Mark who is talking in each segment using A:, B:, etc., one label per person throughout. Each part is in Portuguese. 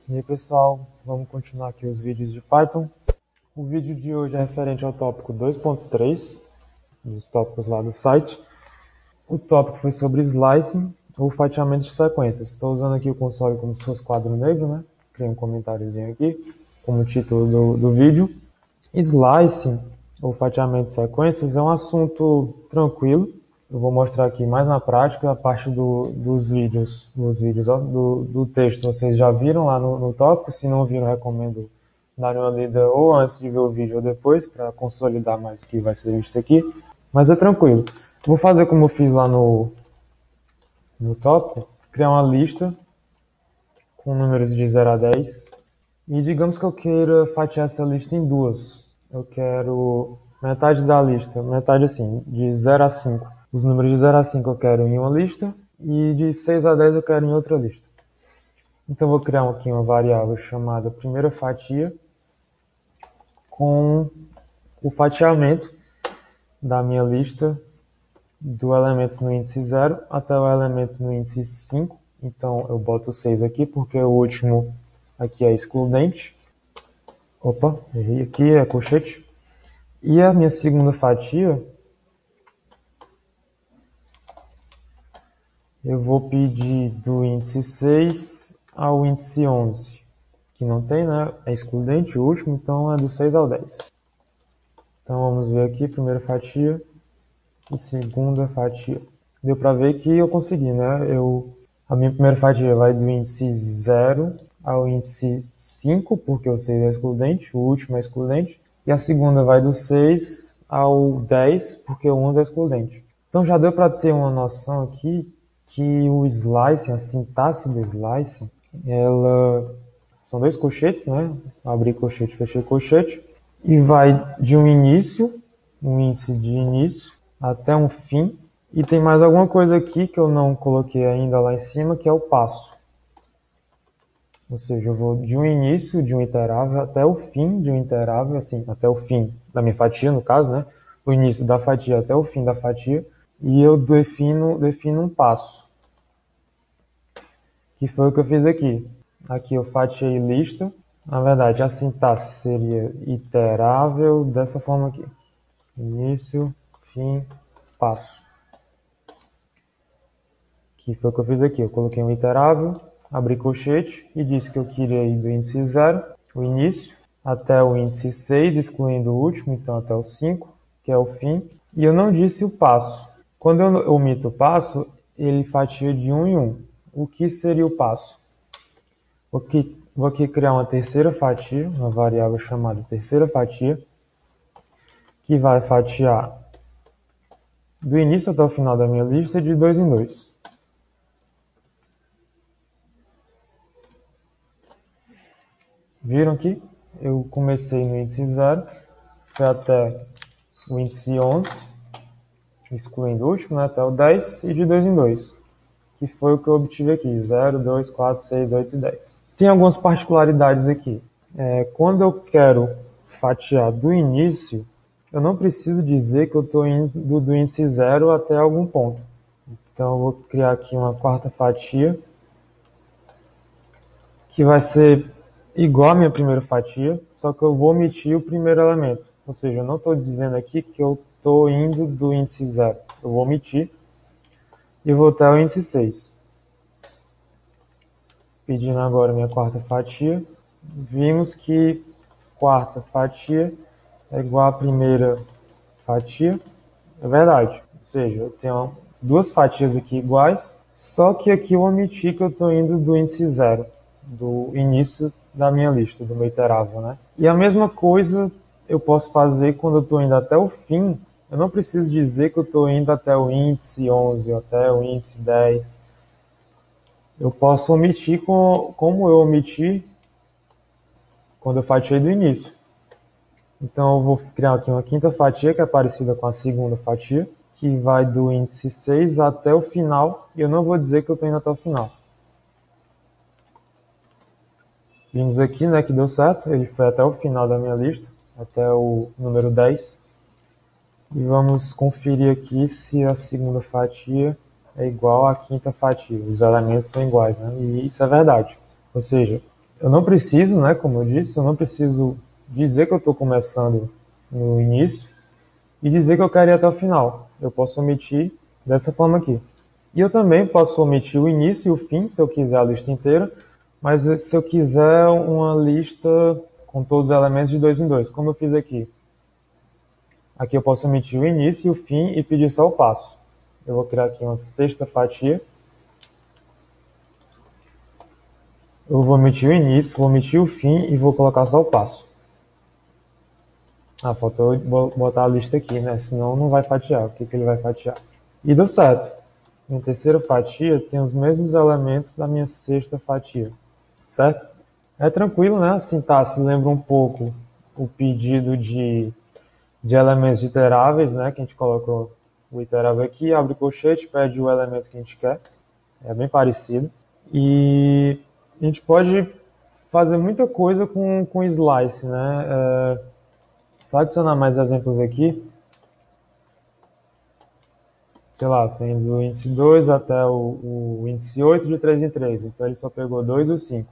A: E aí pessoal, vamos continuar aqui os vídeos de Python. O vídeo de hoje é referente ao tópico 2.3, dos tópicos lá do site. O tópico foi sobre slicing, ou fatiamento de sequências. Estou usando aqui o console como se fosse quadro negro, né? Criei um comentáriozinho aqui, como título do vídeo. Slicing, ou fatiamento de sequências, é um assunto tranquilo. Eu vou mostrar aqui mais na prática, a parte dos vídeos, do texto vocês já viram lá no tópico. Se não viram, recomendo dar uma lida ou antes de ver o vídeo ou depois, para consolidar mais o que vai ser visto aqui. Mas é tranquilo. Vou fazer como eu fiz lá no tópico, criar uma lista com números de 0 a 10. E digamos que eu queira fatiar essa lista em duas. Eu quero metade da lista, metade assim, de 0 a 5. Os números de 0 a 5 eu quero em uma lista e de 6 a 10 eu quero em outra lista. Então eu vou criar aqui uma variável chamada primeira fatia com o fatiamento da minha lista do elemento no índice 0 até o elemento no índice 5. Então eu boto 6 aqui porque o último aqui é excludente. Opa, errei aqui, é colchete. E a minha segunda fatia, eu vou pedir do índice 6 ao índice 11, que não tem, né? É excludente o último, então é do 6 ao 10. Então vamos ver aqui, primeira fatia e segunda fatia. Deu para ver que eu consegui, né? A minha primeira fatia vai do índice 0 ao índice 5, porque o 6 é excludente, o último é excludente. E a segunda vai do 6 ao 10, porque o 11 é excludente. Então já deu para ter uma noção aqui que o slicing, a sintaxe do slicing, ela são dois colchetes, né? Abri colchete, fechei colchete. E vai de um início, um índice de início, até um fim. E tem mais alguma coisa aqui que eu não coloquei ainda lá em cima, que é o passo. Ou seja, eu vou de um início de um iterável até o fim de um iterável, assim, até o fim da minha fatia, no caso, né? O início da fatia até o fim da fatia. E eu defino um passo, que foi o que eu fiz aqui. Aqui eu fatiei lista. Na verdade, a sintaxe seria iterável dessa forma aqui. Início, fim, passo. Que foi o que eu fiz aqui. Eu coloquei um iterável, abri colchete e disse que eu queria ir do índice 0, o início, até o índice 6, excluindo o último, então até o 5, que é o fim. E eu não disse o passo. Quando eu omito o passo, ele fatia de 1 em 1. O que seria o passo? Vou aqui criar uma terceira fatia, uma variável chamada terceira fatia, que vai fatiar do início até o final da minha lista de 2 em 2. Viram aqui? Eu comecei no índice 0, fui até o índice 11, excluindo o último, né, até o 10, e de 2 em 2, que foi o que eu obtive aqui, 0, 2, 4, 6, 8 e 10. Tem algumas particularidades aqui. Quando eu quero fatiar do início, eu não preciso dizer que eu estou indo do índice 0 até algum ponto. Então eu vou criar aqui uma quarta fatia, que vai ser igual à minha primeira fatia, só que eu vou omitir o primeiro elemento. Ou seja, eu não estou dizendo aqui que eu estou indo do índice 0. Eu vou omitir e vou até o índice 6. Pedindo agora minha quarta fatia, vimos que quarta fatia é igual à primeira fatia. É verdade. Ou seja, eu tenho duas fatias aqui iguais, só que aqui eu omiti que eu estou indo do índice 0, do início da minha lista, do meu iterável, né? E a mesma coisa eu posso fazer quando eu estou indo até o fim. Eu não preciso dizer que eu estou indo até o índice 11, até o índice 10. Eu posso omitir como eu omiti quando eu fatiei do início. Então eu vou criar aqui uma quinta fatia, que é parecida com a segunda fatia, que vai do índice 6 até o final, e eu não vou dizer que eu estou indo até o final. Vimos aqui, né, que deu certo, ele foi até o final da minha lista, até o número 10. E vamos conferir aqui se a segunda fatia é igual à quinta fatia. Os elementos são iguais, né? E isso é verdade. Ou seja, Eu não preciso, né, como eu disse, eu não preciso dizer que eu estou começando no início e dizer que eu quero ir até o final. Eu posso omitir dessa forma aqui. E eu também posso omitir o início e o fim, se eu quiser a lista inteira, mas se eu quiser uma lista com todos os elementos de dois em dois, como eu fiz aqui. Aqui eu posso omitir o início e o fim e pedir só o passo. Eu vou criar aqui uma sexta fatia. Eu vou omitir o início, vou omitir o fim e vou colocar só o passo. Ah, faltou botar a lista aqui, né? Senão não vai fatiar. O que ele vai fatiar? E deu certo. Minha terceira fatia tem os mesmos elementos da minha sexta fatia. Certo? É tranquilo, né? A sintaxe lembra um pouco o pedido de elementos de iteráveis, né? Que a gente colocou o iterável aqui, abre o colchete, pede o elemento que a gente quer. É bem parecido. E a gente pode fazer muita coisa com slice, né? Só adicionar mais exemplos aqui. Sei lá, tem do índice 2 até o índice 8 de 3 em 3. Então ele só pegou 2 e o 5.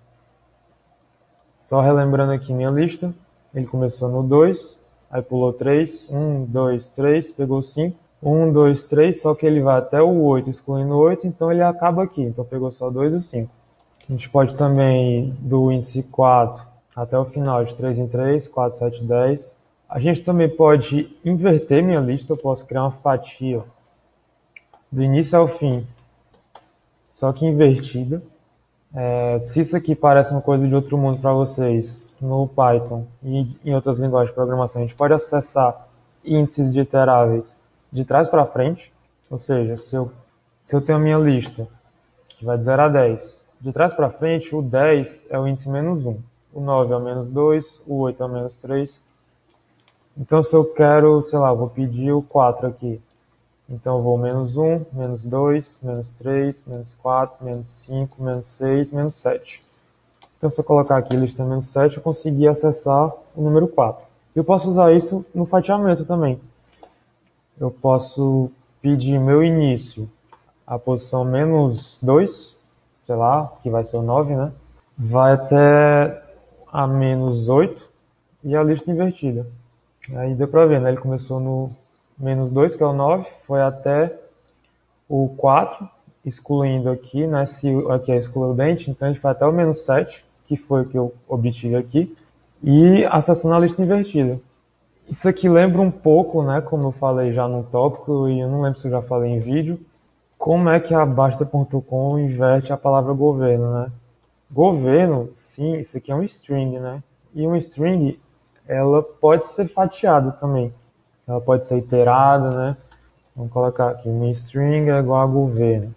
A: Só relembrando aqui minha lista, ele começou no 2, aí pulou 3, 1, 2, 3, pegou 5, 1, 2, 3, só que ele vai até o 8, excluindo o 8, então ele acaba aqui, então pegou só 2 e o 5. A gente pode também, do índice 4 até o final, de 3 em 3, 4, 7, 10. A gente também pode inverter minha lista, eu posso criar uma fatia do início ao fim, só que invertida. Se isso aqui parece uma coisa de outro mundo para vocês, no Python e em outras linguagens de programação, a gente pode acessar índices de iteráveis de trás para frente. Ou seja, se eu tenho a minha lista, que vai de 0 a 10, de trás para frente, o 10 é o índice menos 1, o 9 é o menos 2, o 8 é o menos 3. Então, se eu quero, sei lá, vou pedir o 4 aqui. Então, eu vou menos 1, menos 2, menos 3, menos 4, menos 5, menos 6, menos 7. Então, se eu colocar aqui lista menos 7, eu consegui acessar o número 4. Eu posso usar isso no fatiamento também. Eu posso pedir meu início, a posição menos 2, sei lá, que vai ser o 9, né? Vai até a menos 8 e a lista invertida. Aí deu pra ver, né? Ele começou no menos 2, que é o 9, foi até o 4, excluindo aqui, né? Se aqui é excludente, então a gente vai até o menos 7, que foi o que eu obtive aqui, e acessando a lista invertida. Isso aqui lembra um pouco, né? Como eu falei já no tópico, e eu não lembro se eu já falei em vídeo, como é que a Basta.com inverte a palavra governo, né? Governo, sim, isso aqui é um string, né? E um string, ela pode ser fatiada também. Ela pode ser iterada, né? Vamos colocar aqui, minha string é igual a governo.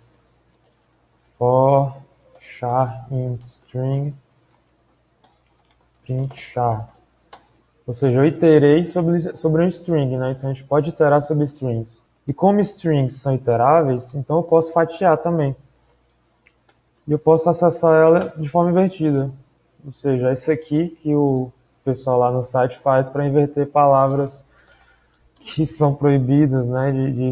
A: For char int string print char. Ou seja, eu iterei sobre um string, né? Então a gente pode iterar sobre strings. E como strings são iteráveis, então eu posso fatiar também. E eu posso acessar ela de forma invertida. Ou seja, esse aqui que o pessoal lá no site faz para inverter palavras que são proibidas, né, de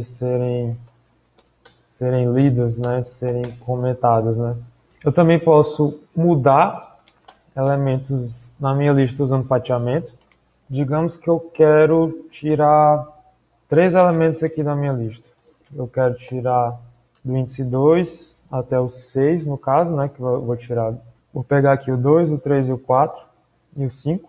A: serem lidas, né, de serem comentadas, né. Eu também posso mudar elementos na minha lista usando fatiamento. Digamos que eu quero tirar 3 elementos aqui da minha lista. Eu quero tirar do índice 2 até o 6, no caso, né, que eu vou tirar. Vou pegar aqui o 2, o 3 e o 4 e o 5.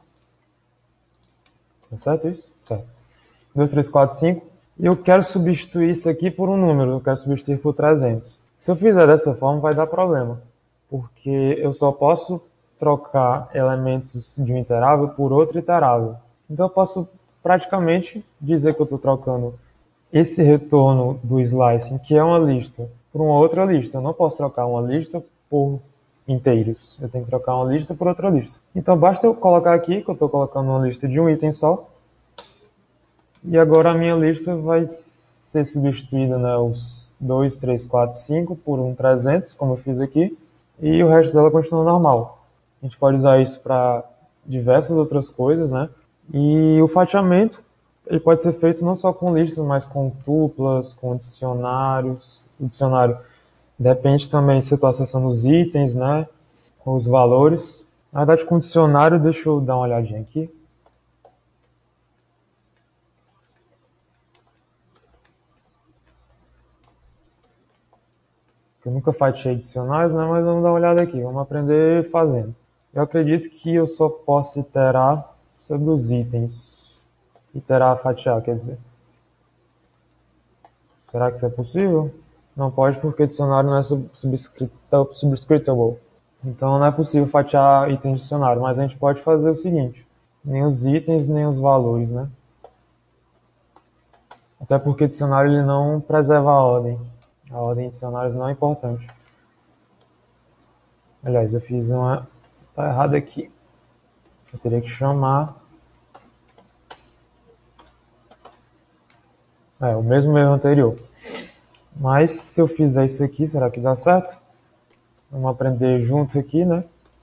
A: Tá certo isso? Certo. 2, 3, 4, 5. E eu quero substituir isso aqui por um número, eu quero substituir por 300. Se eu fizer dessa forma, vai dar problema, porque eu só posso trocar elementos de um iterável por outro iterável. Então eu posso praticamente dizer que eu estou trocando esse retorno do slicing, que é uma lista, por uma outra lista. Eu não posso trocar uma lista por inteiros. Eu tenho que trocar uma lista por outra lista. Então basta eu colocar aqui que eu estou colocando uma lista de um item só. E agora a minha lista vai ser substituída, né, os 2, 3, 4, 5 por um 300, como eu fiz aqui. E o resto dela continua normal. A gente pode usar isso para diversas outras coisas, né? E o fatiamento, ele pode ser feito não só com listas, mas com tuplas, com dicionários. O dicionário depende também se eu estou acessando os itens, né? Com os valores. Na verdade, com o dicionário, deixa eu dar uma olhadinha aqui. Eu nunca fatiei dicionários, né? Mas vamos dar uma olhada aqui, vamos aprender fazendo. Eu acredito que eu só posso iterar sobre os itens. Iterar, fatiar, quer dizer. Será que isso é possível? Não pode porque dicionário não é subscriptable. Então não é possível fatiar itens de dicionário, mas a gente pode fazer o seguinte. Nem os itens, nem os valores, né? Até porque o dicionário ele não preserva a ordem. A ordem de dicionários não é importante. Aliás, eu fiz uma... Tá errado aqui. Eu teria que chamar... o mesmo erro anterior. Mas se eu fizer isso aqui, será que dá certo? Vamos aprender juntos aqui, né?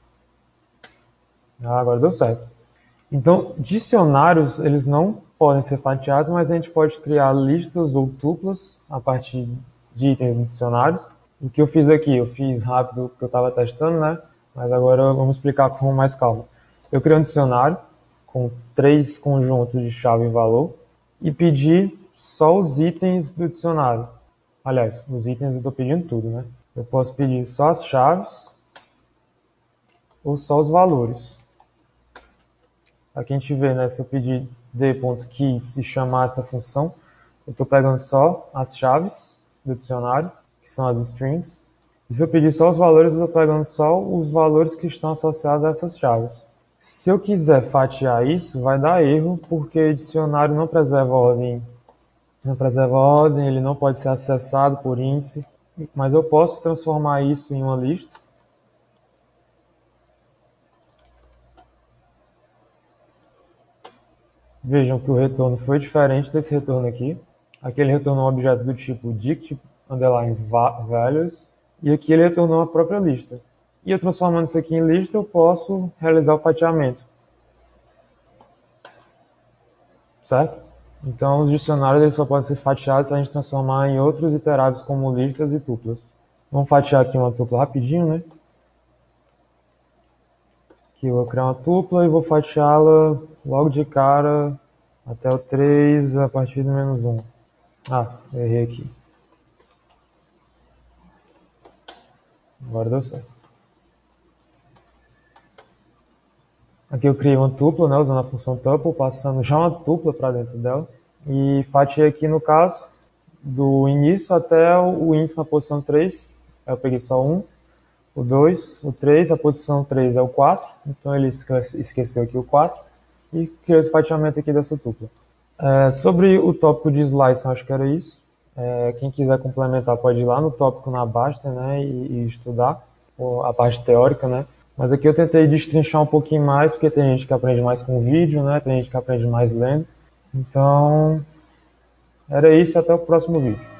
A: Agora deu certo. Então, dicionários, eles não podem ser fatiados, mas a gente pode criar listas ou tuplas a partir de itens do dicionário. O que eu fiz aqui, eu fiz rápido porque eu estava testando, né? Mas agora vamos explicar com mais calma. Eu criei um dicionário com 3 conjuntos de chave e valor e pedi só os itens do dicionário. Aliás, os itens eu estou pedindo tudo, né? Eu posso pedir só as chaves ou só os valores. Aqui a gente vê, né? Se eu pedir d.keys e chamar essa função, eu estou pegando só as chaves do dicionário, que são as strings. E se eu pedir só os valores, eu estou pegando só os valores que estão associados a essas chaves. Se eu quiser fatiar isso, vai dar erro, porque dicionário não preserva a ordem. Não preserva a ordem, ele não pode ser acessado por índice. Mas eu posso transformar isso em uma lista. Vejam que o retorno foi diferente desse retorno aqui. Aqui ele retornou um objeto do tipo dict_values e aqui ele retornou a própria lista. E eu transformando isso aqui em lista, eu posso realizar o fatiamento. Certo? Então os dicionários eles só podem ser fatiados se a gente transformar em outros iteráveis como listas e tuplas. Vamos fatiar aqui uma tupla rapidinho, né? Aqui eu vou criar uma tupla e vou fatiá-la logo de cara até o 3 a partir do -1. Eu errei aqui. Agora deu certo. Aqui eu criei uma tupla, né, usando a função tuple, passando já uma tupla para dentro dela. E fatiei aqui no caso do início até o índice na posição 3. Eu peguei só 1, o 2, o 3, a posição 3 é o 4. Então ele esqueceu aqui o 4 e criou esse fatiamento aqui dessa tupla. Sobre o tópico de slicing, acho que era isso. Quem quiser complementar pode ir lá no tópico na Basta, né, e estudar a parte teórica, né. Mas aqui eu tentei destrinchar um pouquinho mais, porque tem gente que aprende mais com vídeo, né, tem gente que aprende mais lendo. Então, era isso, até o próximo vídeo.